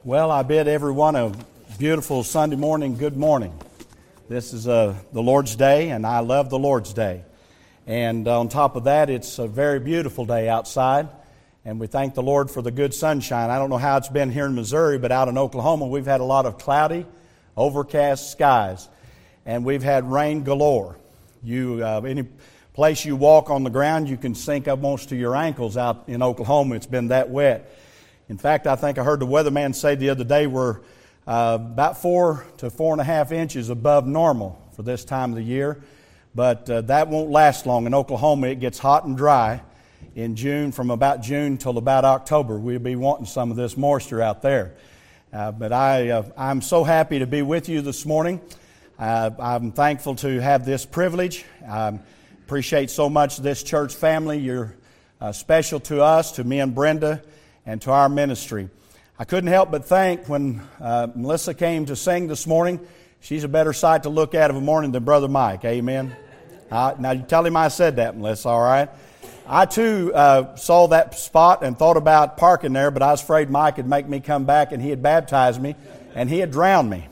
Well, I bid everyone a beautiful Sunday morning good morning. This is the Lord's Day, and I love the Lord's Day. And on top of that, it's a very beautiful day outside, and we thank the Lord for the good sunshine. I don't know how it's been here in Missouri, but out in Oklahoma, we've had a lot of cloudy, overcast skies, and we've had rain galore. Any place you walk on the ground, you can sink almost to your ankles out in Oklahoma. It's been that wet. In fact, I think I heard the weatherman say the other day we're about 4 to 4.5 inches above normal for this time of the year. But that won't last long. In Oklahoma, it gets hot and dry in June, from about June till about October. We'll be wanting some of this moisture out there. But I'm so happy to be with you this morning. I'm thankful to have this privilege. I appreciate so much this church family. You're special to us, to me and Brenda, and to our ministry. I couldn't help but think when Melissa came to sing this morning, she's a better sight to look at of a morning than Brother Mike. Amen? Now, you tell him I said that, Melissa, all right? I, too, saw that spot and thought about parking there, but I was afraid Mike would make me come back, and he had baptized me, and he had drowned me.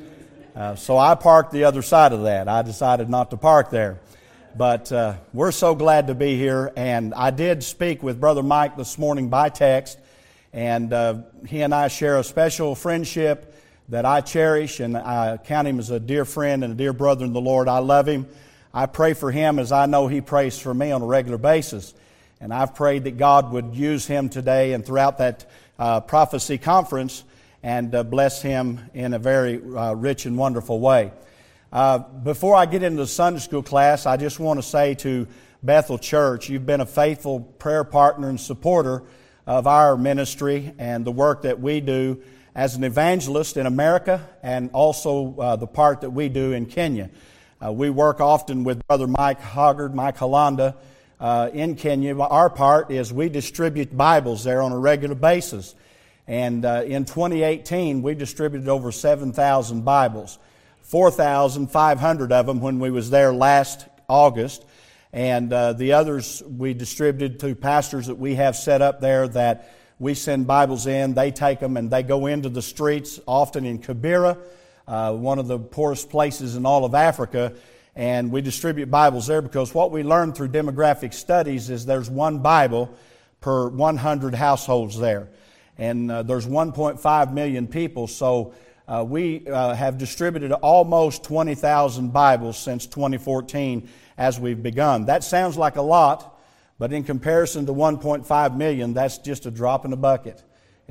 So I parked the other side of that. I decided not to park there. But we're so glad to be here, and I did speak with Brother Mike this morning by text, and he and I share a special friendship that I cherish, and I count him as a dear friend and a dear brother in the Lord. I love him. I pray for him as I know he prays for me on a regular basis, and I've prayed that God would use him today and throughout that prophecy conference and bless him in a very rich and wonderful way. Before I get into the Sunday school class, I just want to say to Bethel Church, you've been a faithful prayer partner and supporter of our ministry and the work that we do as an evangelist in America, and also the part that we do in Kenya. We work often with Brother Mike Hoggard, Mike Hollanda, in Kenya. Our part is we distribute Bibles there on a regular basis. And in 2018, we distributed over 7,000 Bibles. 4,500 of them when we was there last August, and the others we distributed to pastors that we have set up there that we send Bibles in. They take them and they go into the streets, often in Kibera, one of the poorest places in all of Africa, and we distribute Bibles there because what we learned through demographic studies is there's one Bible per 100 households there, and there's 1.5 million people, so we have distributed almost 20,000 Bibles since 2014 as we've begun. That sounds like a lot, but in comparison to 1.5 million, that's just a drop in the bucket,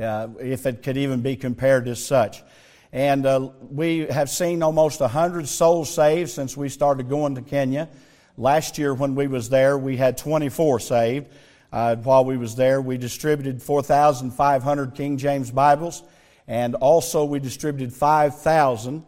if it could even be compared as such. And we have seen almost 100 souls saved since we started going to Kenya. Last year when we was there, we had 24 saved. While we was there, we distributed 4,500 King James Bibles. And also we distributed 5,000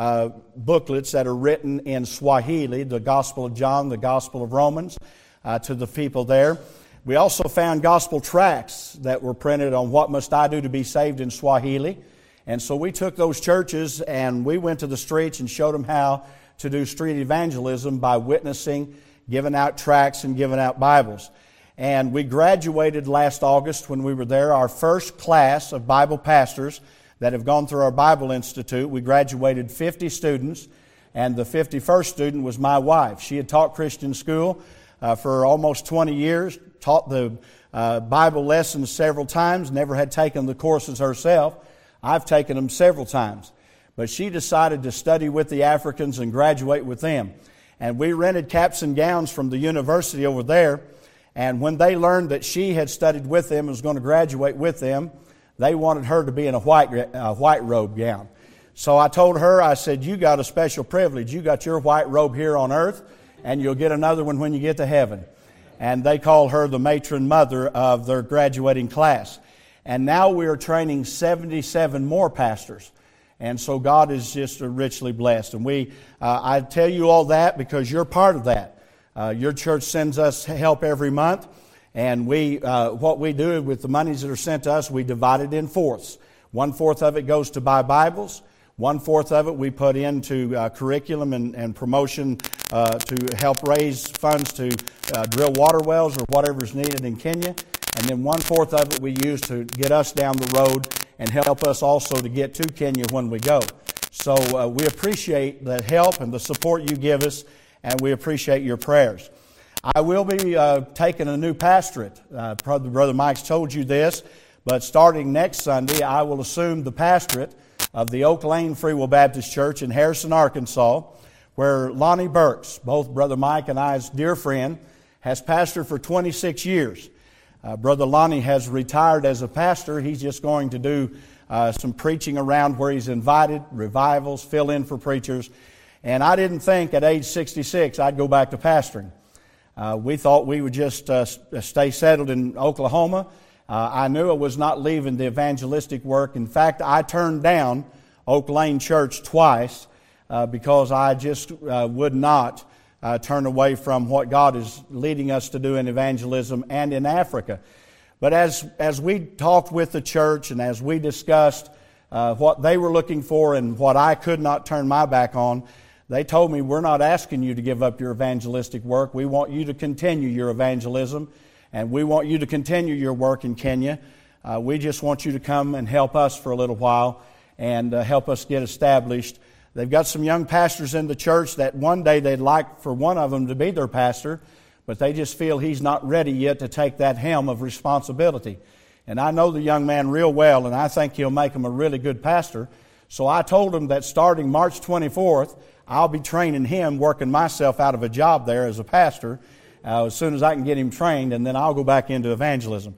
booklets that are written in Swahili, the Gospel of John, the Gospel of Romans, to the people there. We also found gospel tracts that were printed on what must I do to be saved in Swahili. And so we took those churches and we went to the streets and showed them how to do street evangelism by witnessing, giving out tracts and giving out Bibles. And we graduated last August when we were there, our first class of Bible pastors that have gone through our Bible Institute. We graduated 50 students, and the 51st student was my wife. She had taught Christian school for almost 20 years, taught the Bible lessons several times, never had taken the courses herself. I've taken them several times. But she decided to study with the Africans and graduate with them. And we rented caps and gowns from the university over there. And when they learned that she had studied with them and was going to graduate with them, they wanted her to be in a white robe gown. So I told her, I said, you got a special privilege. You got your white robe here on earth, and you'll get another one when you get to heaven. And they call her the matron mother of their graduating class. And now we are training 77 more pastors. And so God is just richly blessed. And I tell you all that because you're part of that. Your church sends us help every month, and what we do with the monies that are sent to us, we divide it in fourths. 1/4 of it goes to buy Bibles. 1/4 of it we put into curriculum and promotion to help raise funds to drill water wells or whatever is needed in Kenya. And then 1/4 of it we use to get us down the road and help us also to get to Kenya when we go. So we appreciate the help and the support you give us, and we appreciate your prayers. I will be taking a new pastorate. Brother Mike's told you this, but starting next Sunday, I will assume the pastorate of the Oak Lane Free Will Baptist Church in Harrison, Arkansas, where Lonnie Burks, both Brother Mike and I's dear friend, has pastored for 26 years. Brother Lonnie has retired as a pastor. He's just going to do some preaching around where he's invited, revivals, fill in for preachers. And I didn't think at age 66 I'd go back to pastoring. We thought we would just stay settled in Oklahoma. I knew I was not leaving the evangelistic work. In fact, I turned down Oak Lane Church twice because I just would not turn away from what God is leading us to do in evangelism and in Africa. But as we talked with the church and as we discussed what they were looking for and what I could not turn my back on, they told me, we're not asking you to give up your evangelistic work. We want you to continue your evangelism, and we want you to continue your work in Kenya. We just want you to come and help us for a little while and help us get established. They've got some young pastors in the church that one day they'd like for one of them to be their pastor, but they just feel he's not ready yet to take that helm of responsibility. And I know the young man real well, and I think he'll make him a really good pastor. So I told him that starting March 24th, I'll be training him, working myself out of a job there as a pastor as soon as I can get him trained, and then I'll go back into evangelism.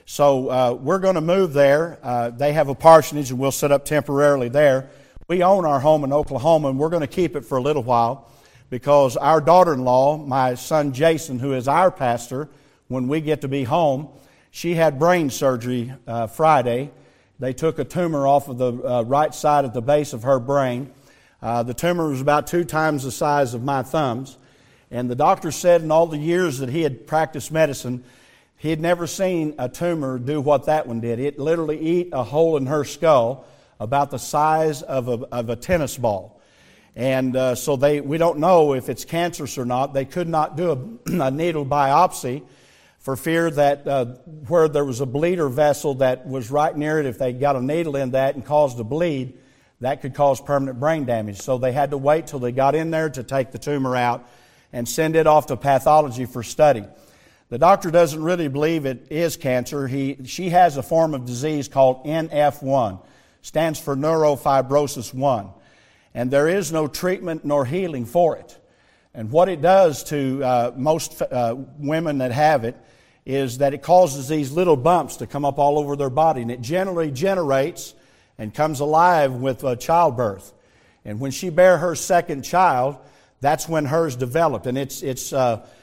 So we're going to move there. They have a parsonage, and we'll set up temporarily there. We own our home in Oklahoma, and we're going to keep it for a little while because our daughter-in-law, my son Jason, who is our pastor, when we get to be home, she had brain surgery Friday. They took a tumor off of the right side at the base of her brain. The tumor was about 2 times the size of my thumbs. And the doctor said in all the years that he had practiced medicine, he had never seen a tumor do what that one did. It literally ate a hole in her skull about the size of a tennis ball. And so we don't know if it's cancerous or not. They could not do a needle biopsy for fear that where there was a bleeder vessel that was right near it, if they got a needle in that and caused a bleed, that could cause permanent brain damage. So they had to wait till they got in there to take the tumor out and send it off to pathology for study. The doctor doesn't really believe it is cancer. She has a form of disease called NF1, stands for neurofibrosis 1. And there is no treatment nor healing for it. And what it does to most women that have it is that it causes these little bumps to come up all over their body. And it generally generates and comes alive with childbirth. And when she bare her second child, that's when hers developed. And it's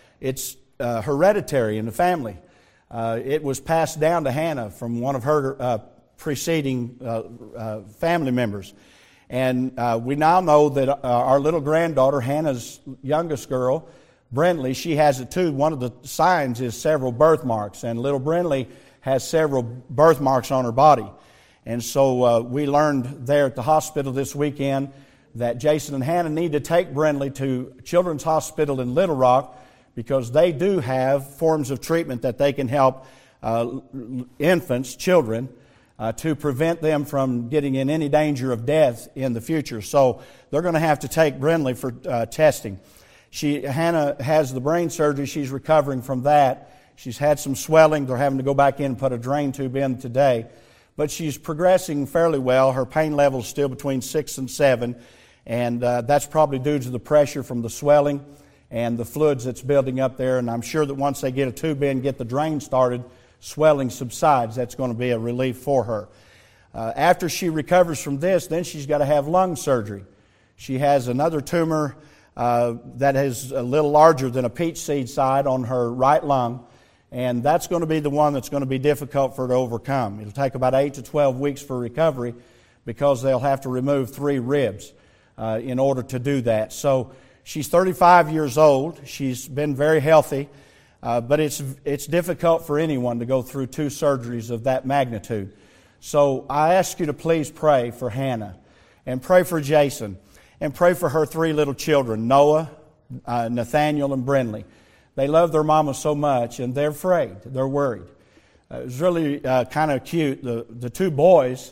hereditary in the family. It was passed down to Hannah from one of her preceding family members. And we now know that our little granddaughter, Hannah's youngest girl, Brindley, she has it too. One of the signs is several birthmarks. And little Brindley has several birthmarks on her body. And so we learned there at the hospital this weekend that Jason and Hannah need to take Brindley to Children's Hospital in Little Rock because they do have forms of treatment that they can help infants, children, to prevent them from getting in any danger of death in the future. So they're going to have to take Brindley for testing. Hannah has the brain surgery. She's recovering from that. She's had some swelling. They're having to go back in and put a drain tube in today. But she's progressing fairly well. Her pain level is still between 6 and 7, and that's probably due to the pressure from the swelling and the fluids that's building up there. And I'm sure that once they get a tube in, get the drain started, swelling subsides. That's going to be a relief for her. After she recovers from this, then she's got to have lung surgery. She has another tumor that is a little larger than a peach seed side on her right lung. And that's going to be the one that's going to be difficult for her to overcome. It'll take about 8 to 12 weeks for recovery because they'll have to remove 3 ribs in order to do that. So she's 35 years old. She's been very healthy, but it's difficult for anyone to go through 2 surgeries of that magnitude. So I ask you to please pray for Hannah and pray for Jason and pray for her 3 little children, Noah, Nathaniel, and Brindley. They love their mama so much, and they're afraid. They're worried. It was really kind of cute. The 2 boys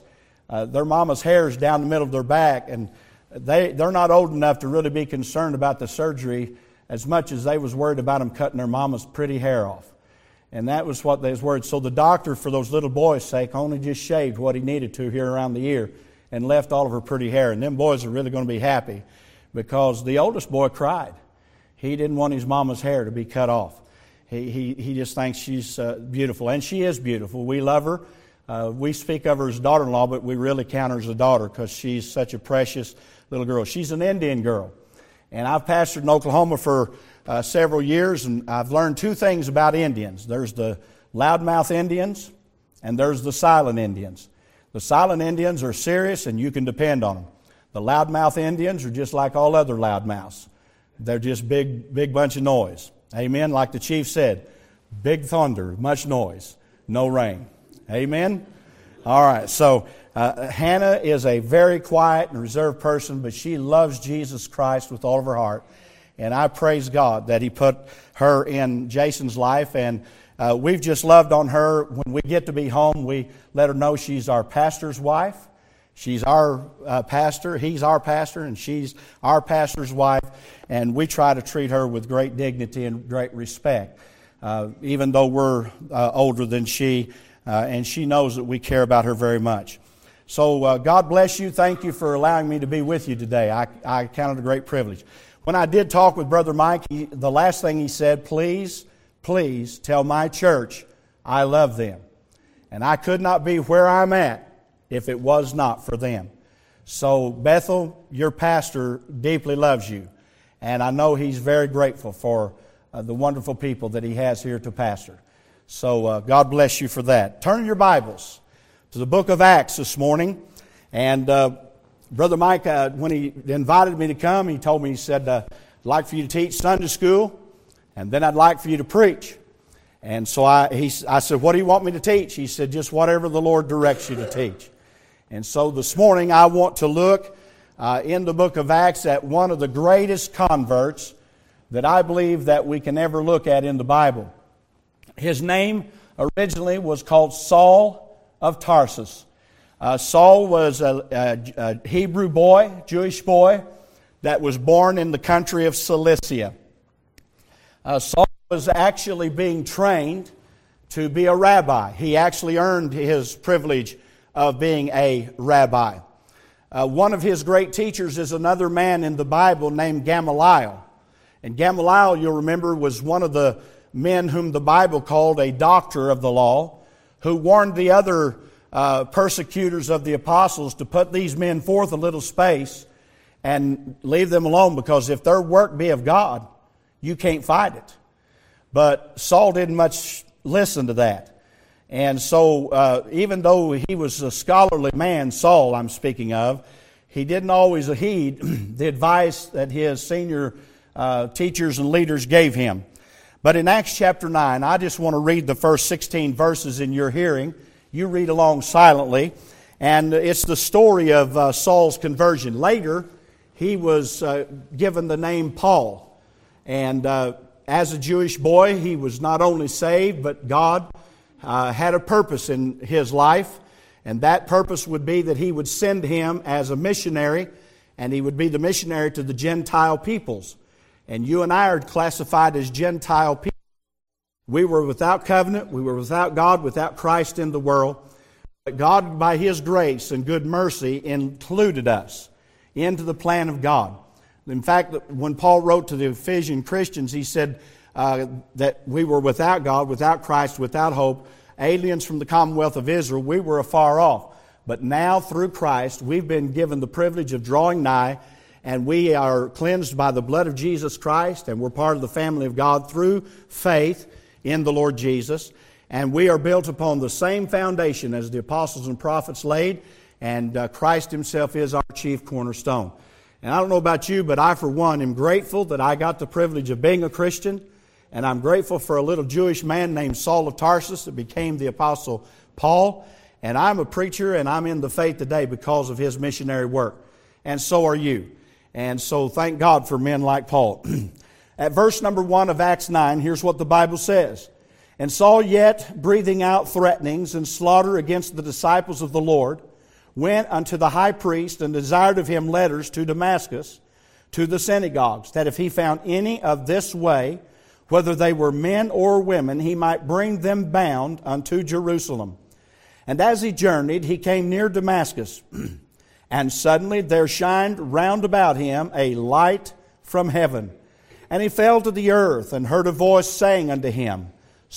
Their mama's hair is down the middle of their back, and they're not old enough to really be concerned about the surgery as much as they was worried about them cutting their mama's pretty hair off. And that was what they was worried. So the doctor, for those little boys' sake, only just shaved what he needed to here around the ear and left all of her pretty hair. And them boys are really going to be happy because the oldest boy cried. He didn't want his mama's hair to be cut off. He just thinks she's beautiful. And she is beautiful. We love her. We speak of her as daughter-in-law, but we really count her as a daughter because she's such a precious little girl. She's an Indian girl. And I've pastored in Oklahoma for several years, and I've learned two things about Indians. There's the loudmouth Indians, and there's the silent Indians. The silent Indians are serious, and you can depend on them. The loudmouth Indians are just like all other loudmouths. They're just big bunch of noise. Amen? Like the chief said, big thunder, much noise, no rain. Amen? All right, so Hannah is a very quiet and reserved person, but she loves Jesus Christ with all of her heart. And I praise God that He put her in Jason's life. And we've just loved on her. When we get to be home, we let her know she's our pastor's wife. She's our pastor. He's our pastor, and she's our pastor's wife. And we try to treat her with great dignity and great respect, even though we're older than she. And she knows that we care about her very much. So God bless you. Thank you for allowing me to be with you today. I count it a great privilege. When I did talk with Brother Mike, the last thing he said, please tell my church I love them. And I could not be where I'm at if it was not for them. So Bethel, your pastor deeply loves you. And I know he's very grateful for the wonderful people that he has here to pastor. So God bless you for that. Turn your Bibles to the book of Acts this morning. And Brother Mike, when he invited me to come, he told me, he said, I'd like for you to teach Sunday school, and then I'd like for you to preach. And so I said, what do you want me to teach? He said, just whatever the Lord directs you to teach. And so this morning I want to look in the book of Acts at one of the greatest converts that I believe that we can ever look at in the Bible. His name originally was called Saul of Tarsus. Saul was a Hebrew boy, Jewish boy, that was born in the country of Cilicia. Saul was actually being trained to be a rabbi. He actually earned his privilege of being a rabbi. One of his great teachers is another man in the Bible named Gamaliel. And Gamaliel, you'll remember, was one of the men whom the Bible called a doctor of the law, who warned the other persecutors of the apostles to put these men forth a little space and leave them alone, because if their work be of God, you can't fight it. But Saul didn't much listen to that. And so even though he was a scholarly man, Saul I'm speaking of, he didn't always heed the advice that his senior teachers and leaders gave him. But in Acts chapter 9, I just want to read the first 16 verses in your hearing. You read along silently. And it's the story of Saul's conversion. Later, he was given the name Paul. And as a Jewish boy, he was not only saved, but God had a purpose in his life. And that purpose would be that He would send him as a missionary, and he would be the missionary to the Gentile peoples. And you and I are classified as Gentile people. We were without covenant. We were without God, without Christ in the world. But God, by His grace and good mercy, included us into the plan of God. In fact, when Paul wrote to the Ephesian Christians, he said that we were without God, without Christ, without hope, aliens from the commonwealth of Israel. We were afar off. But now, through Christ, we've been given the privilege of drawing nigh, and we are cleansed by the blood of Jesus Christ, and we're part of the family of God through faith in the Lord Jesus. And we are built upon the same foundation as the apostles and prophets laid, and Christ Himself is our chief cornerstone. And I don't know about you, but I, for one, am grateful that I got the privilege of being a Christian, and I'm grateful for a little Jewish man named Saul of Tarsus that became the Apostle Paul. And I'm a preacher, and I'm in the faith today because of his missionary work. And so are you. And so thank God for men like Paul. At verse number 1 of Acts 9, here's what the Bible says. And Saul, yet breathing out threatenings and slaughter against the disciples of the Lord, went unto the high priest and desired of him letters to Damascus, to the synagogues, that if he found any of this way, whether they were men or women, he might bring them bound unto Jerusalem. And as he journeyed, he came near Damascus, and suddenly there shined round about him a light from heaven. And he fell to the earth, and heard a voice saying unto him,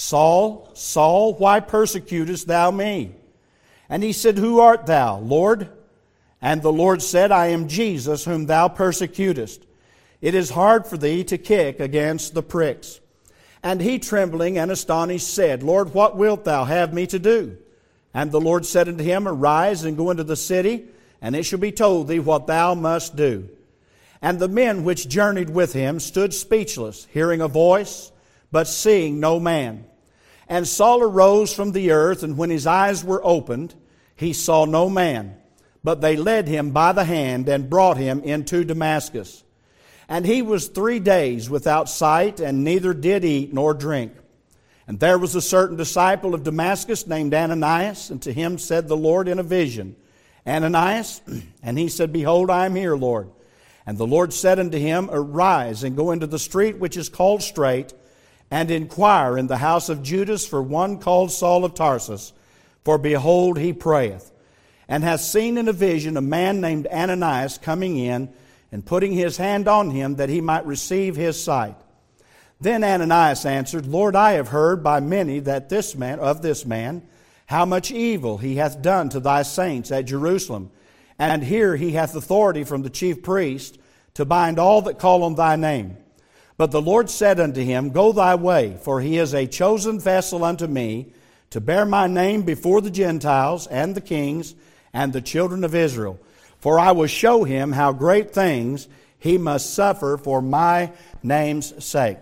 Saul, Saul, why persecutest thou me? And he said, Who art thou, Lord? And the Lord said, I am Jesus, whom thou persecutest. It is hard for thee to kick against the pricks. And he, trembling and astonished, said, Lord, what wilt thou have me to do? And the Lord said unto him, Arise and go into the city, and it shall be told thee what thou must do. And the men which journeyed with him stood speechless, hearing a voice, but seeing no man. And Saul arose from the earth, and when his eyes were opened, he saw no man. But they led him by the hand and brought him into Damascus. And he was 3 days without sight, and neither did eat nor drink. And there was a certain disciple of Damascus named Ananias, and to him said the Lord in a vision, Ananias? And he said, Behold, I am here, Lord. And the Lord said unto him, Arise and go into the street which is called Straight, and inquire in the house of Judas for one called Saul of Tarsus. For behold, he prayeth, and hath seen in a vision a man named Ananias coming in, and putting his hand on him that he might receive his sight. Then Ananias answered, Lord, I have heard by many that this man, how much evil he hath done to thy saints at Jerusalem. And here he hath authority from the chief priest to bind all that call on thy name. But the Lord said unto him, Go thy way, for he is a chosen vessel unto me, to bear my name before the Gentiles and the kings and the children of Israel. For I will show him how great things he must suffer for my name's sake.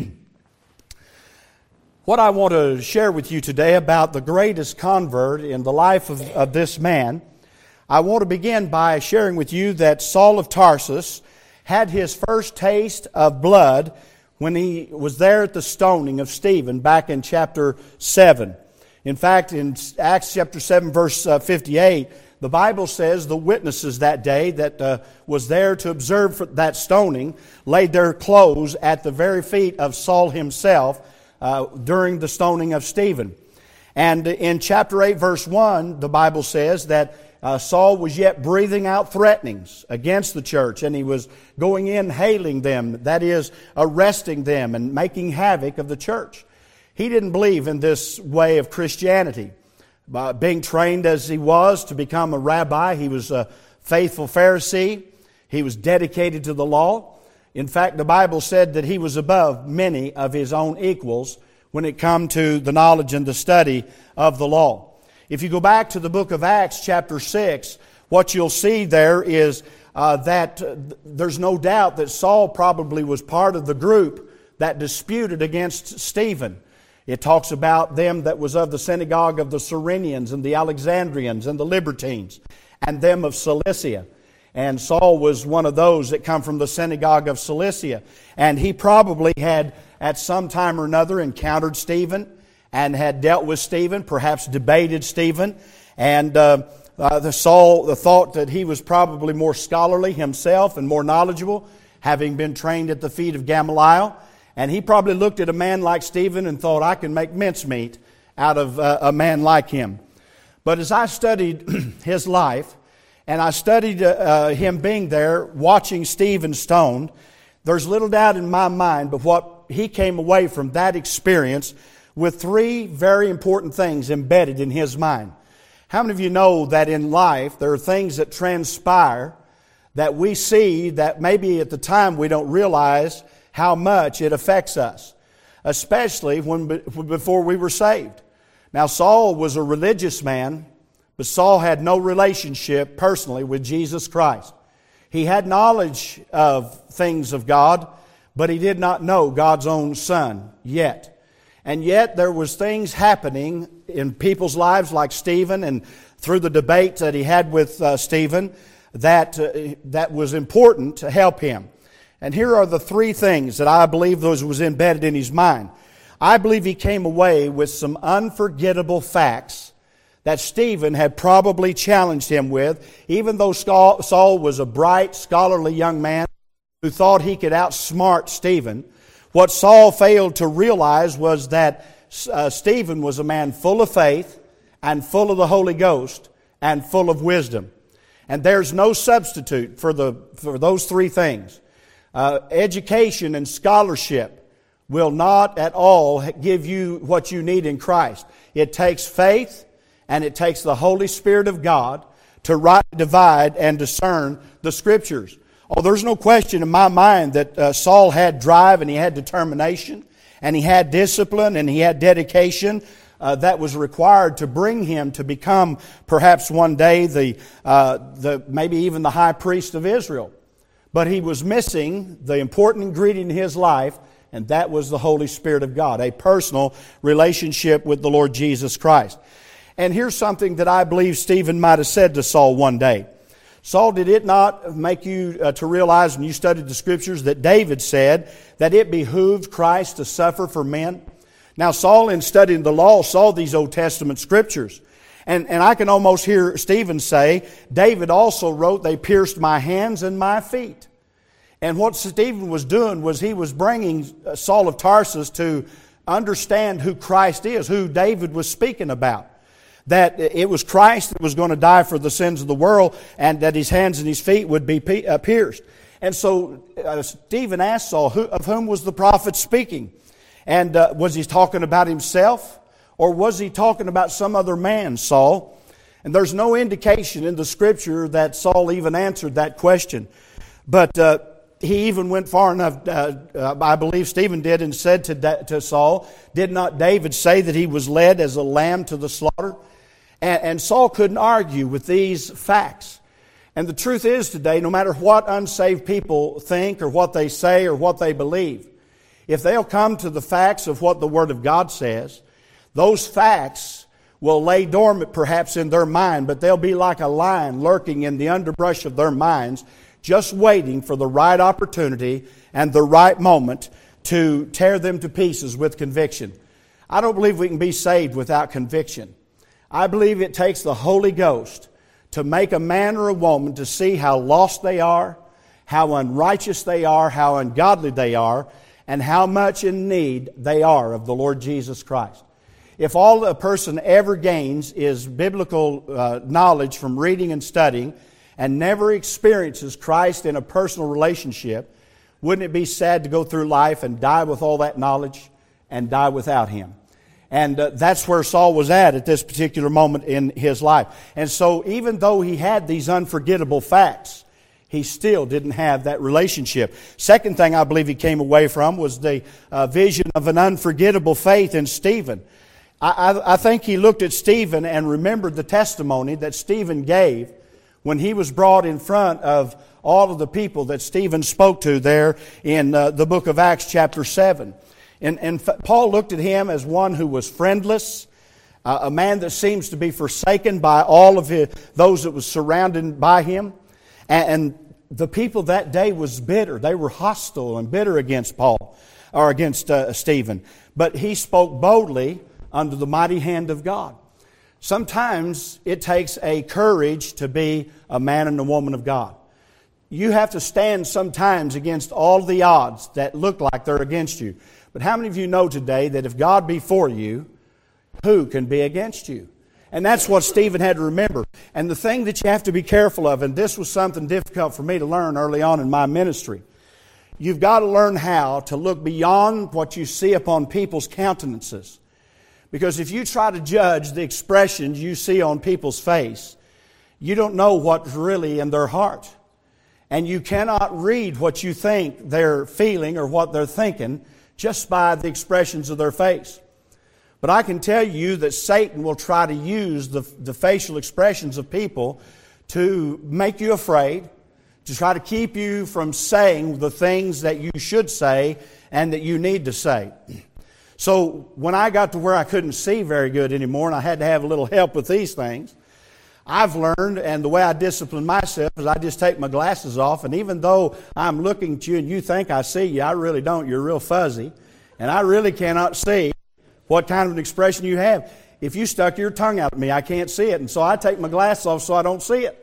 What I want to share with you today about the greatest convert in the life of this man, I want to begin by sharing with you that Saul of Tarsus had his first taste of blood when he was there at the stoning of Stephen back in chapter 7. In fact, in Acts chapter 7, verse 58, the Bible says the witnesses that day that was there to observe that stoning laid their clothes at the very feet of Saul himself during the stoning of Stephen. And in chapter 8, verse 1, the Bible says that Saul was yet breathing out threatenings against the church, and he was going in hailing them, that is, arresting them and making havoc of the church. He didn't believe in this way of Christianity. Being trained as he was to become a rabbi, he was a faithful Pharisee. He was dedicated to the law. In fact, the Bible said that he was above many of his own equals when it come to the knowledge and the study of the law. If you go back to the book of Acts, chapter 6, what you'll see there is that there's no doubt that Saul probably was part of the group that disputed against Stephen. It talks about them that was of the synagogue of the Cyrenians and the Alexandrians and the Libertines, and them of Cilicia. And Saul was one of those that come from the synagogue of Cilicia. And he probably had, at some time or another, encountered Stephen and had dealt with Stephen, perhaps debated Stephen. And Saul thought that he was probably more scholarly himself and more knowledgeable, having been trained at the feet of Gamaliel. And he probably looked at a man like Stephen and thought, I can make mincemeat out of a man like him. But as I studied his life, and I studied him being there, watching Stephen stoned, there's little doubt in my mind but what he came away from that experience with 3 very important things embedded in his mind. How many of you know that in life there are things that transpire that we see that maybe at the time we don't realize how much it affects us, especially before we were saved. Now, Saul was a religious man, but Saul had no relationship personally with Jesus Christ. He had knowledge of things of God, but he did not know God's own Son yet. And yet there was things happening in people's lives like Stephen, and through the debate that he had with Stephen, that was important to help him. And here are the 3 things that I believe those was embedded in his mind. I believe he came away with some unforgettable facts that Stephen had probably challenged him with, even though Saul was a bright, scholarly young man who thought he could outsmart Stephen. What Saul failed to realize was that Stephen was a man full of faith and full of the Holy Ghost and full of wisdom. And there's no substitute for those three things. Education and scholarship will not at all give you what you need in Christ. It takes faith and it takes the Holy Spirit of God to rightly divide and discern the Scriptures. Oh, there's no question in my mind that Saul had drive and he had determination and he had discipline and he had dedication that was required to bring him to become perhaps one day the maybe even the high priest of Israel. But he was missing the important ingredient in his life, and that was the Holy Spirit of God, a personal relationship with the Lord Jesus Christ. And here's something that I believe Stephen might have said to Saul one day. Saul, did it not make you to realize when you studied the Scriptures that David said that it behooved Christ to suffer for men? Now, Saul, in studying the law, saw these Old Testament Scriptures. And I can almost hear Stephen say, David also wrote, they pierced my hands and my feet. And what Stephen was doing was he was bringing Saul of Tarsus to understand who Christ is, who David was speaking about. That it was Christ that was going to die for the sins of the world, and that his hands and his feet would be pierced. And so Stephen asked Saul, of whom was the prophet speaking? And was he talking about himself? Or was he talking about some other man, Saul? And there's no indication in the Scripture that Saul even answered that question. But he even went far enough, I believe Stephen did, and said to Saul, did not David say that he was led as a lamb to the slaughter? And Saul couldn't argue with these facts. And the truth is today, no matter what unsaved people think or what they say or what they believe, if they'll come to the facts of what the Word of God says, those facts will lay dormant perhaps in their mind, but they'll be like a lion lurking in the underbrush of their minds, just waiting for the right opportunity and the right moment to tear them to pieces with conviction. I don't believe we can be saved without conviction. I believe it takes the Holy Ghost to make a man or a woman to see how lost they are, how unrighteous they are, how ungodly they are, and how much in need they are of the Lord Jesus Christ. If all a person ever gains is biblical knowledge from reading and studying and never experiences Christ in a personal relationship, wouldn't it be sad to go through life and die with all that knowledge and die without Him? And that's where Saul was at this particular moment in his life. And so even though he had these unforgettable facts, he still didn't have that relationship. Second thing I believe he came away from was the vision of an unforgettable faith in Stephen. I think he looked at Stephen and remembered the testimony that Stephen gave when he was brought in front of all of the people that Stephen spoke to there in the book of Acts chapter 7. And Paul looked at him as one who was friendless, a man that seems to be forsaken by all of those that was surrounded by him. And the people that day was bitter. They were hostile and bitter against Paul, or against Stephen. But he spoke boldly under the mighty hand of God. Sometimes it takes a courage to be a man and a woman of God. You have to stand sometimes against all the odds that look like they're against you. But how many of you know today that if God be for you, who can be against you? And that's what Stephen had to remember. And the thing that you have to be careful of, and this was something difficult for me to learn early on in my ministry, you've got to learn how to look beyond what you see upon people's countenances. Because if you try to judge the expressions you see on people's face, you don't know what's really in their heart. And you cannot read what you think they're feeling or what they're thinking just by the expressions of their face. But I can tell you that Satan will try to use the facial expressions of people to make you afraid, to try to keep you from saying the things that you should say and that you need to say. So when I got to where I couldn't see very good anymore and I had to have a little help with these things, I've learned, and the way I discipline myself is I just take my glasses off, and even though I'm looking at you and you think I see you, I really don't. You're real fuzzy, and I really cannot see what kind of an expression you have. if you stuck your tongue out at me, I can't see it. And so I take my glasses off so I don't see it.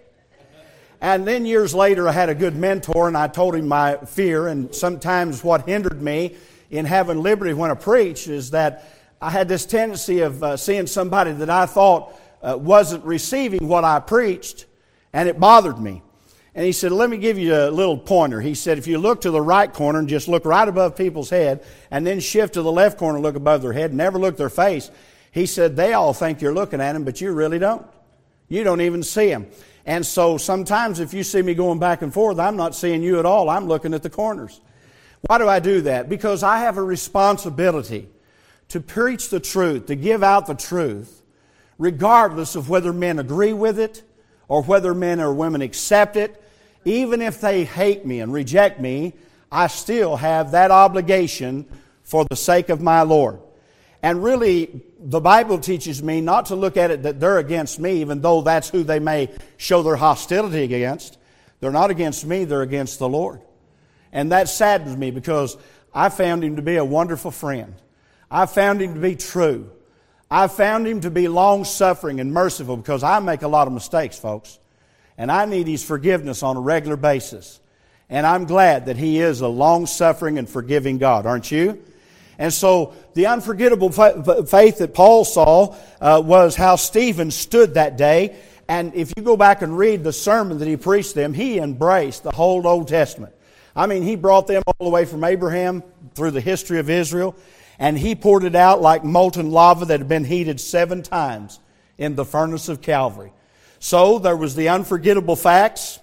And then years later, I had a good mentor, and I told him my fear, and sometimes what hindered me in having liberty when I preach is that I had this tendency of seeing somebody that I thought wasn't receiving what I preached, and it bothered me. And he said, let me give you a little pointer. He said, if you look to the right corner and just look right above people's head, and then shift to the left corner and look above their head, never look their face, he said, they all think you're looking at them, but you really don't. You don't even see them. And so sometimes if you see me going back and forth, I'm not seeing you at all. I'm looking at the corners. Why do I do that? Because I have a responsibility to preach the truth, to give out the truth, regardless of whether men agree with it or whether men or women accept it. Even if they hate me and reject me, I still have that obligation for the sake of my Lord. And really, the Bible teaches me not to look at it that they're against me, even though that's who they may show their hostility against. They're not against me, they're against the Lord. And that saddens me because I found Him to be a wonderful friend. I found Him to be true. I found Him to be long-suffering and merciful because I make a lot of mistakes, folks. And I need His forgiveness on a regular basis. And I'm glad that He is a long-suffering and forgiving God, aren't you? And so the unforgettable faith that Paul saw was how Stephen stood that day. And if you go back and read the sermon that he preached them, he embraced the whole Old Testament. I mean, he brought them all the way from Abraham through the history of Israel, and he poured it out like molten lava that had been heated 7 times in the furnace of Calvary. So there was the unforgettable facts,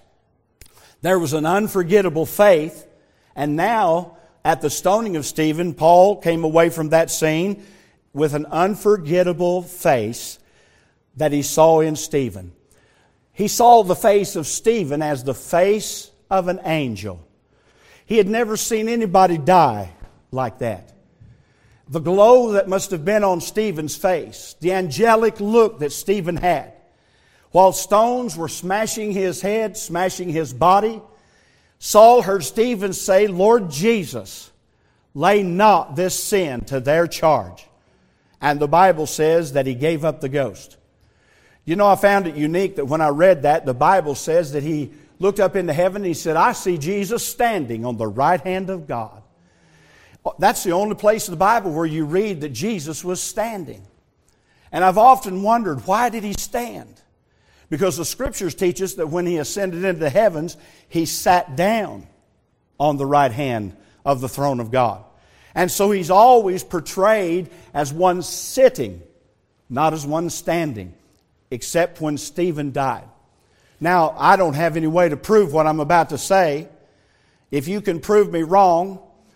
there was an unforgettable faith, and now at the stoning of Stephen, Paul came away from that scene with an unforgettable face that he saw in Stephen. He saw the face of Stephen as the face of an angel. He had never seen anybody die like that. The glow that must have been on Stephen's face, the angelic look that Stephen had, while stones were smashing his head, smashing his body, Saul heard Stephen say, Lord Jesus, lay not this sin to their charge. And the Bible says that he gave up the ghost. You know, I found it unique that when I read that, the Bible says that he looked up into heaven and he said, I see Jesus standing on the right hand of God. That's the only place in the Bible where you read that Jesus was standing. And I've often wondered, why did he stand? Because the Scriptures teach us that when he ascended into the heavens, he sat down on the right hand of the throne of God. And so he's always portrayed as one sitting, not as one standing, except when Stephen died. Now, I don't have any way to prove what I'm about to say. If you can prove me wrong,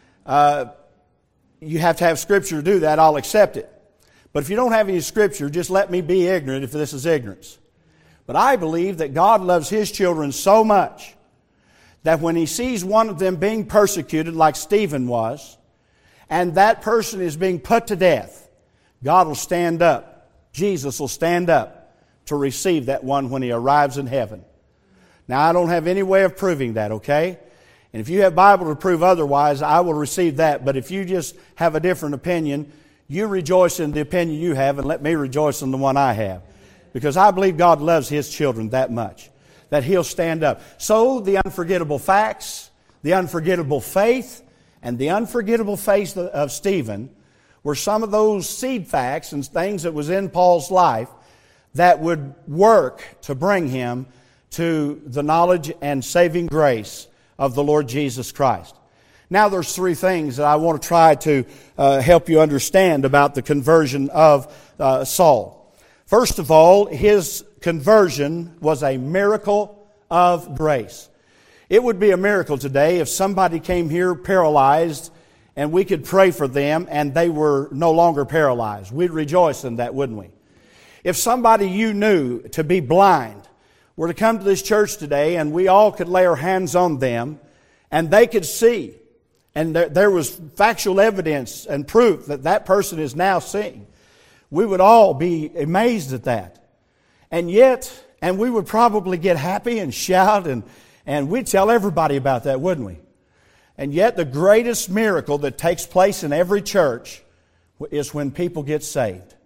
you have to have Scripture to do that. I'll accept it. But if you don't have any Scripture, just let me be ignorant if this is ignorance. But I believe that God loves His children so much that when He sees one of them being persecuted like Stephen was, and that person is being put to death, God will stand up. Jesus will stand up to receive that one when He arrives in heaven. Now, I don't have any way of proving that, okay? And if you have Bible to prove otherwise, I will receive that. But if you just have a different opinion, you rejoice in the opinion you have and let me rejoice in the one I have. Because I believe God loves His children that much, that He'll stand up. So the unforgettable facts, the unforgettable faith, and the unforgettable faith of Stephen were some of those seed facts and things that was in Paul's life that would work to bring him to the knowledge and saving grace of the Lord Jesus Christ. Now there's 3 things that I want to try to help you understand about the conversion of Saul. First of all, his conversion was a miracle of grace. It would be a miracle today if somebody came here paralyzed and we could pray for them and they were no longer paralyzed. We'd rejoice in that, wouldn't we? If somebody you knew to be blind were to come to this church today and we all could lay our hands on them and they could see, and there was factual evidence and proof that that person is now seeing, we would all be amazed at that. And yet, and we would probably get happy and shout and we'd tell everybody about that, wouldn't we? And yet the greatest miracle that takes place in every church is when people get saved.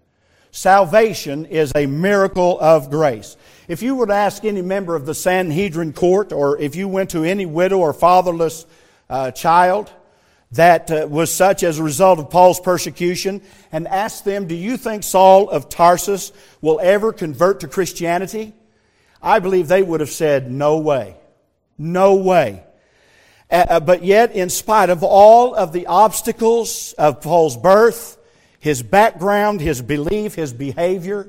Salvation is a miracle of grace. If you were to ask any member of the Sanhedrin court, or if you went to any widow or fatherless child that was such as a result of Paul's persecution, and asked them, do you think Saul of Tarsus will ever convert to Christianity? I believe they would have said, no way. No way. But yet, in spite of all of the obstacles of Paul's birth, his background, his belief, his behavior,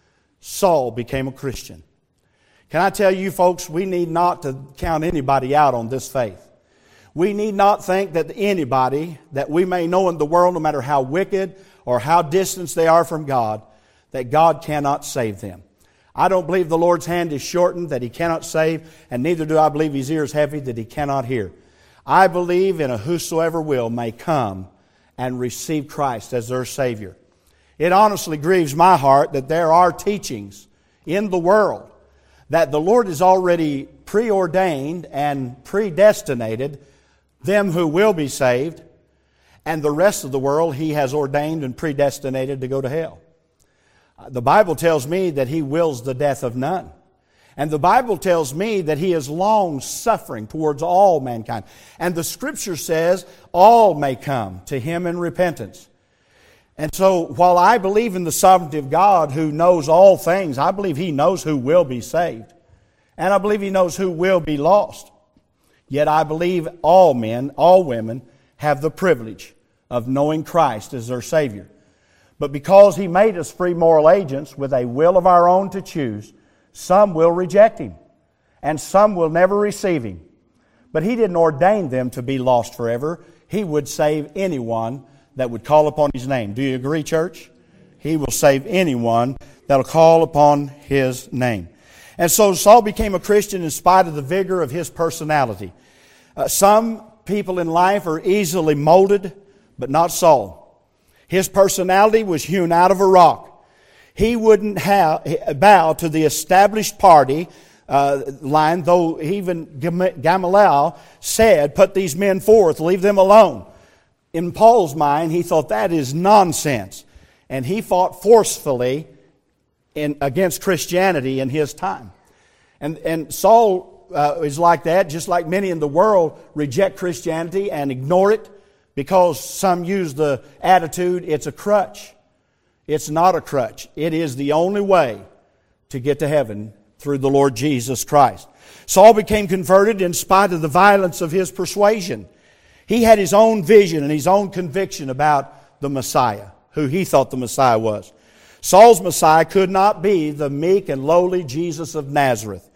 Saul became a Christian. Can I tell you folks, we need not to count anybody out on this faith. We need not think that anybody that we may know in the world, no matter how wicked or how distant they are from God, that God cannot save them. I don't believe the Lord's hand is shortened, that He cannot save, and neither do I believe His ear is heavy, that He cannot hear. I believe in a whosoever will may come and receive Christ as their Savior. It honestly grieves my heart that there are teachings in the world that the Lord has already preordained and predestinated them who will be saved, and the rest of the world He has ordained and predestinated to go to hell. The Bible tells me that He wills the death of none. And the Bible tells me that He is long-suffering towards all mankind. And the Scripture says all may come to Him in repentance. And so while I believe in the sovereignty of God who knows all things, I believe He knows who will be saved. And I believe He knows who will be lost. Yet I believe all men, all women have the privilege of knowing Christ as their Savior. But because He made us free moral agents with a will of our own to choose, some will reject Him, and some will never receive Him. But He didn't ordain them to be lost forever. He would save anyone that would call upon His name. Do you agree, church? He will save anyone that will call upon His name. And so Saul became a Christian in spite of the vigor of his personality. Some people in life are easily molded, but not Saul. His personality was hewn out of a rock. He wouldn't bow to the established party line, though even Gamaliel said, put these men forth, leave them alone. In Paul's mind, he thought that is nonsense. And he fought forcefully against Christianity in his time. And Saul is like that, just like many in the world reject Christianity and ignore it because some use the attitude it's a crutch. It's not a crutch. It is the only way to get to heaven through the Lord Jesus Christ. Saul became converted in spite of the violence of his persuasion. He had his own vision and his own conviction about the Messiah, who he thought the Messiah was. Saul's Messiah could not be the meek and lowly Jesus of Nazareth.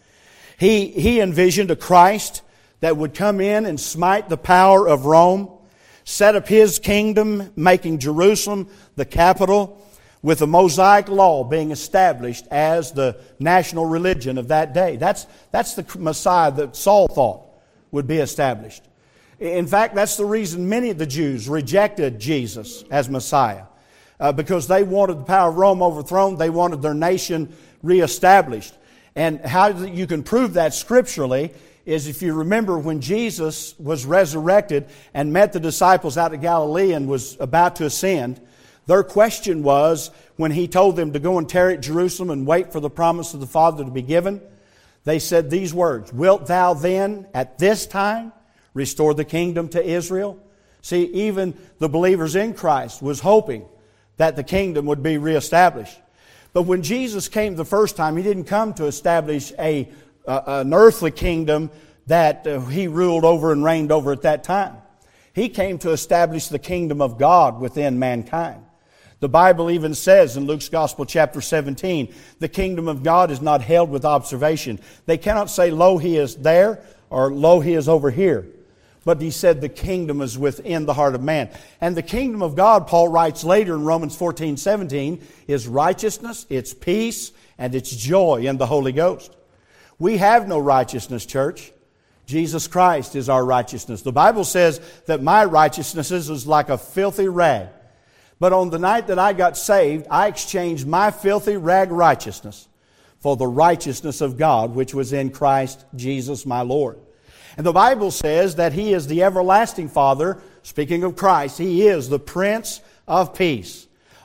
He envisioned a Christ that would come in and smite the power of Rome, set up His kingdom, making Jerusalem the capital, with the Mosaic law being established as the national religion of that day. That's the Messiah that Saul thought would be established. In fact, that's the reason many of the Jews rejected Jesus as Messiah. Because they wanted the power of Rome overthrown. They wanted their nation reestablished. And how you can prove that scripturally is if you remember when Jesus was resurrected and met the disciples out of Galilee and was about to ascend, their question was, when He told them to go and tarry at Jerusalem and wait for the promise of the Father to be given, they said these words, "Wilt thou then at this time restore the kingdom to Israel?" See, even the believers in Christ was hoping that the kingdom would be reestablished. But when Jesus came the first time, He didn't come to establish an earthly kingdom that He ruled over and reigned over at that time. He came to establish the kingdom of God within mankind. The Bible even says in Luke's Gospel chapter 17, the kingdom of God is not held with observation. They cannot say, lo, He is there, or lo, He is over here. But He said the kingdom is within the heart of man. And the kingdom of God, Paul writes later in Romans 14:17, is righteousness, it's peace, and it's joy in the Holy Ghost. We have no righteousness, church. Jesus Christ is our righteousness. The Bible says that my righteousness is like a filthy rag. But on the night that I got saved, I exchanged my filthy rag righteousness for the righteousness of God, which was in Christ Jesus my Lord. And the Bible says that He is the everlasting Father. Speaking of Christ, He is the Prince of Peace.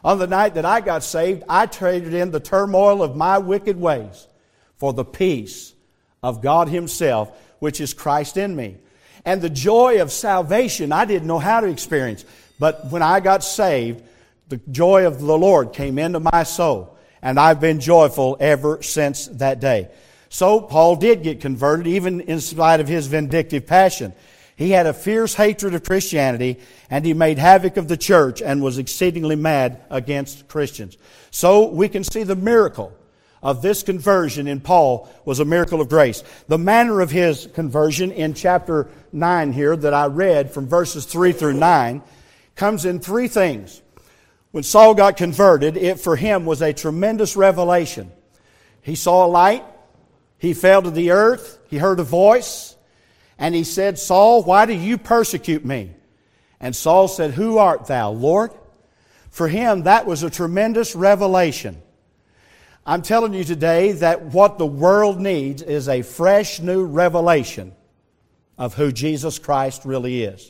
On the night that I got saved, I traded in the turmoil of my wicked ways for the peace of God Himself, which is Christ in me. And the joy of salvation I didn't know how to experience. But when I got saved, the joy of the Lord came into my soul. And I've been joyful ever since that day. So Paul did get converted, even in spite of his vindictive passion. He had a fierce hatred of Christianity, and he made havoc of the church and was exceedingly mad against Christians. So we can see the miracle of this conversion in Paul was a miracle of grace. The manner of his conversion in chapter 9 here that I read from verses 3 through 9 comes in three things. When Saul got converted, it for him was a tremendous revelation. He saw a light, he fell to the earth, he heard a voice, and he said, Saul, why do you persecute me? And Saul said, Who art thou, Lord? For him, that was a tremendous revelation. I'm telling you today that what the world needs is a fresh new revelation of who Jesus Christ really is.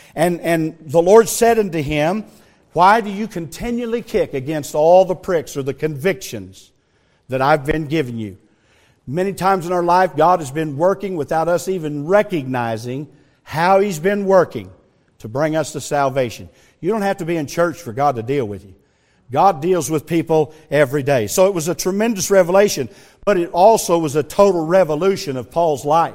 And the Lord said unto him, Why do you continually kick against all the pricks or the convictions that I've been giving you? Many times in our life, God has been working without us even recognizing how He's been working to bring us to salvation. You don't have to be in church for God to deal with you. God deals with people every day. So it was a tremendous revelation, but it also was a total revolution of Paul's life.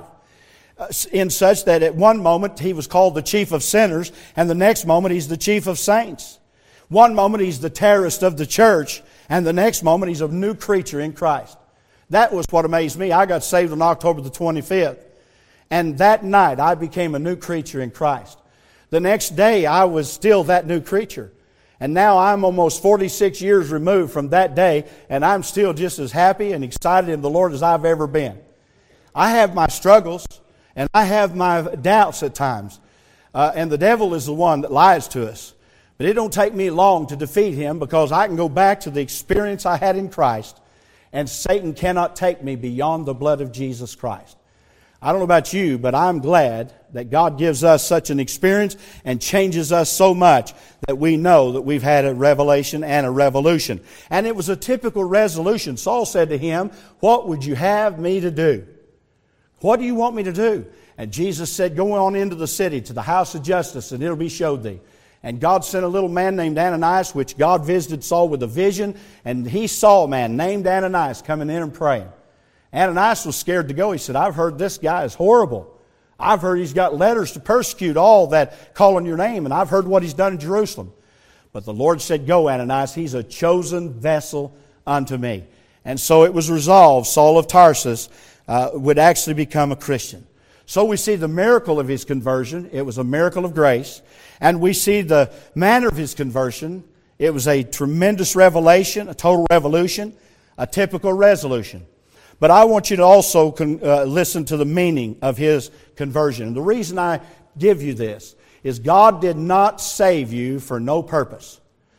In such that at one moment he was called the chief of sinners, and the next moment he's the chief of saints. One moment he's the terrorist of the church, and the next moment he's a new creature in Christ. That was what amazed me. I got saved on October the 25th, and that night I became a new creature in Christ. The next day I was still that new creature. And now I'm almost 46 years removed from that day, and I'm still just as happy and excited in the Lord as I've ever been. I have my struggles, and I have my doubts at times. And the devil is the one that lies to us. But it don't take me long to defeat him, because I can go back to the experience I had in Christ, and Satan cannot take me beyond the blood of Jesus Christ. I don't know about you, but I'm glad that God gives us such an experience and changes us so much that we know that we've had a revelation and a revolution. And it was a typical resolution. Saul said to him, What would you have me to do? What do you want me to do? And Jesus said, Go on into the city to the house of justice, and it'll be showed thee. And God sent a little man named Ananias, which God visited Saul with a vision, and he saw a man named Ananias coming in and praying. Ananias was scared to go. He said, I've heard this guy is horrible. I've heard he's got letters to persecute all that call on your name, and I've heard what he's done in Jerusalem. But the Lord said, Go, Ananias, he's a chosen vessel unto me. And so it was resolved Saul of Tarsus would actually become a Christian. So we see the miracle of his conversion. It was a miracle of grace. And we see the manner of his conversion. It was a tremendous revelation, a total revolution, a typical resolution. But I want you to also listen to the meaning of his conversion. And the reason I give you this is God did not save you for no purpose.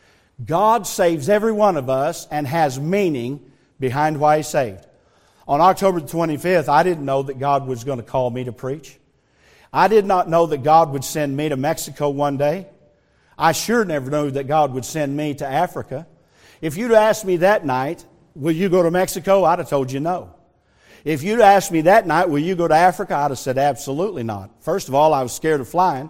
God saves every one of us and has meaning behind why He saved. On October the 25th, I didn't know that God was going to call me to preach. I did not know that God would send me to Mexico one day. I sure never knew that God would send me to Africa. If you'd asked me that night, will you go to Mexico? I'd have told you no. If you'd asked me that night, will you go to Africa? I'd have said absolutely not. First of all, I was scared of flying.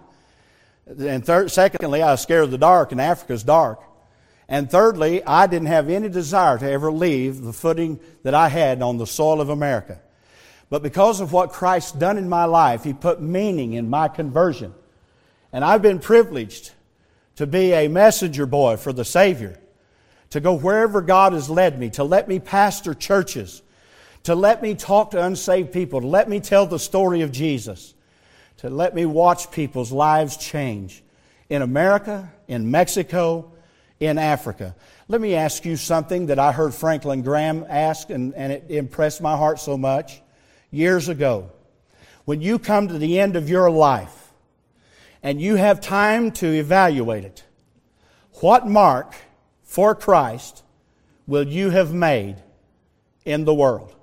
And secondly, I was scared of the dark, and Africa's dark. And thirdly, I didn't have any desire to ever leave the footing that I had on the soil of America. But because of what Christ's done in my life, He put meaning in my conversion. And I've been privileged to be a messenger boy for the Savior, to go wherever God has led me, to let me pastor churches, to let me talk to unsaved people, to let me tell the story of Jesus, to let me watch people's lives change in America, in Mexico, in Africa. Let me ask you something that I heard Franklin Graham ask, and it impressed my heart so much years ago. When you come to the end of your life and you have time to evaluate it, what mark for Christ will you have made in the world?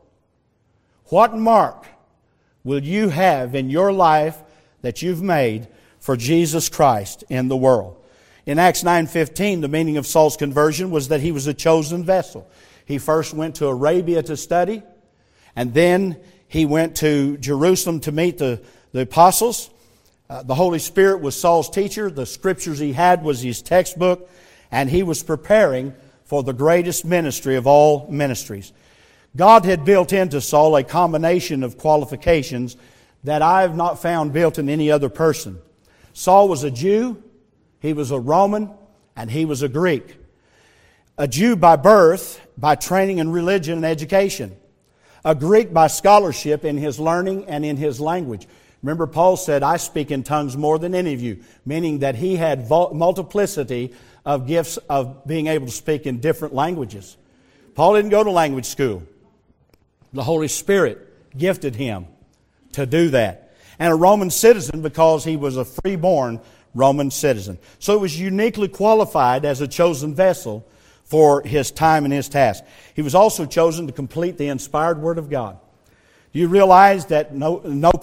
What mark will you have in your life that you've made for Jesus Christ in the world? In Acts 9:15, the meaning of Saul's conversion was that he was a chosen vessel. He first went to Arabia to study, and then he went to Jerusalem to meet the apostles. The Holy Spirit was Saul's teacher. The scriptures he had was his textbook, and he was preparing for the greatest ministry of all ministries. God had built into Saul a combination of qualifications that I have not found built in any other person. Saul was a Jew, he was a Roman, and he was a Greek. A Jew by birth, by training in religion and education. A Greek by scholarship in his learning and in his language. Remember, Paul said, I speak in tongues more than any of you, meaning that he had multiplicity of gifts of being able to speak in different languages. Paul didn't go to language school. The Holy Spirit gifted him to do that. And a Roman citizen because he was a freeborn Roman citizen. So he was uniquely qualified as a chosen vessel for his time and his task. He was also chosen to complete the inspired Word of God. Do you realize that no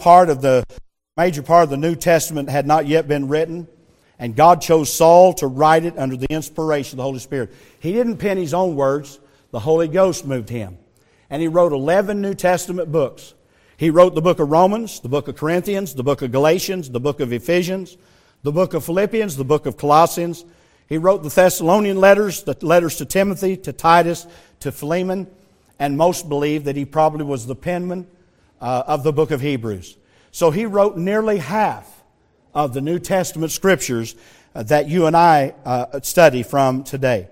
major part of the New Testament had not yet been written? And God chose Saul to write it under the inspiration of the Holy Spirit. He didn't pen his own words. The Holy Ghost moved him. And he wrote 11 New Testament books. He wrote the book of Romans, the book of Corinthians, the book of Galatians, the book of Ephesians, the book of Philippians, the book of Colossians. He wrote the Thessalonian letters, the letters to Timothy, to Titus, to Philemon, and most believe that he probably was the penman of the book of Hebrews. So he wrote nearly half of the New Testament scriptures that you and I study from today.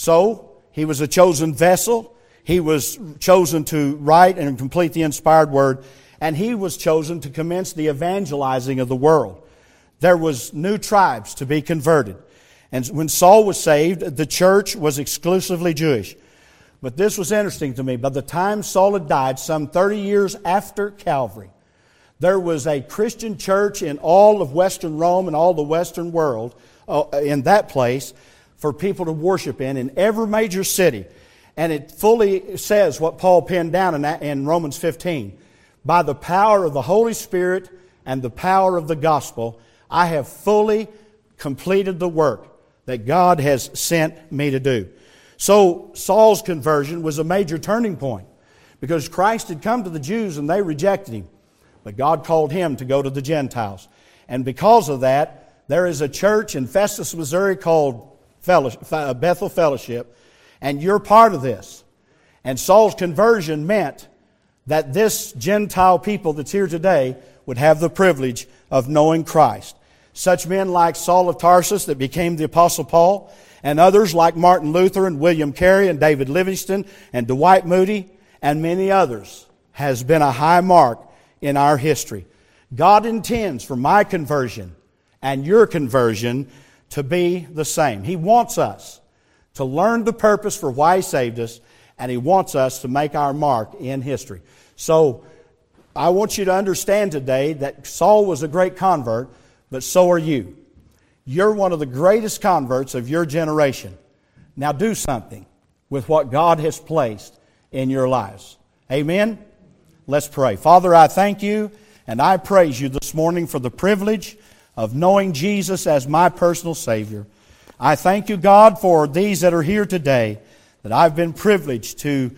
So he was a chosen vessel. He was chosen to write and complete the inspired Word, and he was chosen to commence the evangelizing of the world. There was new tribes to be converted. And when Saul was saved, the church was exclusively Jewish. But this was interesting to me. By the time Saul had died, some 30 years after Calvary, there was a Christian church in all of Western Rome and all the Western world in that place for people to worship in every major city. And it fully says what Paul penned down in Romans 15. By the power of the Holy Spirit and the power of the gospel, I have fully completed the work that God has sent me to do. So Saul's conversion was a major turning point because Christ had come to the Jews and they rejected Him. But God called him to go to the Gentiles. And because of that, there is a church in Festus, Missouri called Bethel Fellowship. And you're part of this. And Saul's conversion meant that this Gentile people that's here today would have the privilege of knowing Christ. Such men like Saul of Tarsus that became the Apostle Paul, and others like Martin Luther and William Carey and David Livingstone and Dwight Moody and many others has been a high mark in our history. God intends for my conversion and your conversion to be the same. He wants us to learn the purpose for why He saved us, and He wants us to make our mark in history. So, I want you to understand today that Saul was a great convert, but so are you. You're one of the greatest converts of your generation. Now do something with what God has placed in your lives. Amen? Let's pray. Father, I thank You and I praise You this morning for the privilege of knowing Jesus as my personal Savior. I thank You, God, for these that are here today that I've been privileged to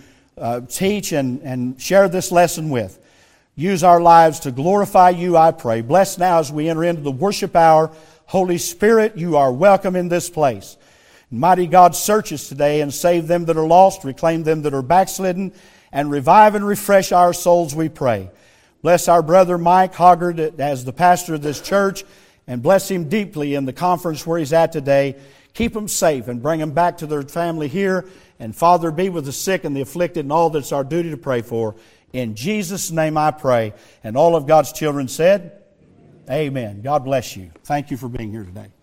teach and share this lesson with. Use our lives to glorify You, I pray. Bless now as we enter into the worship hour. Holy Spirit, You are welcome in this place. Mighty God, search us today and save them that are lost, reclaim them that are backslidden, and revive and refresh our souls, we pray. Bless our brother Mike Hoggard as the pastor of this church, and bless him deeply in the conference where he's at today. Keep him safe and bring him back to their family here. And Father, be with the sick and the afflicted and all that's our duty to pray for. In Jesus' name I pray. And all of God's children said, Amen. God bless you. Thank you for being here today.